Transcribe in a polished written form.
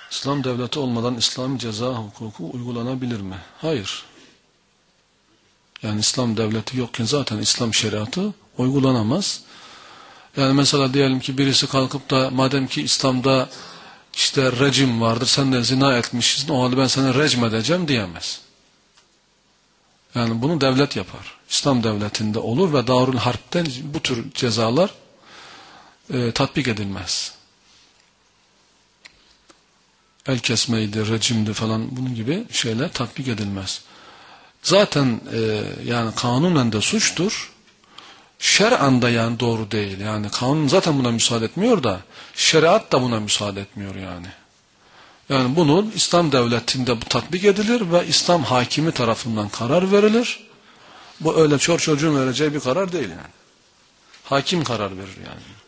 İslam devleti olmadan İslami ceza hukuku uygulanabilir mi? Hayır. Yani İslam devleti yokken zaten İslam şeriatı uygulanamaz. Yani mesela diyelim ki birisi kalkıp da madem ki İslam'da işte rejim vardır, sen de zina etmişsin, o halde ben seni recm edeceğim diyemez. Yani bunu devlet yapar. İslam devletinde olur ve Darül Harp'ten bu tür cezalar tatbik edilmez. El kesmeydi, rejimdi falan bunun gibi şeyler tatbik edilmez. Zaten yani kanunen de suçtur. Şer'an da yani doğru değil. Yani kanun zaten buna müsaade etmiyor da şeriat da buna müsaade etmiyor yani. Yani bunun İslam devletinde bu tatbik edilir ve İslam hakimi tarafından karar verilir. Bu öyle çocuğun vereceği bir karar değil yani. Hakim karar verir yani.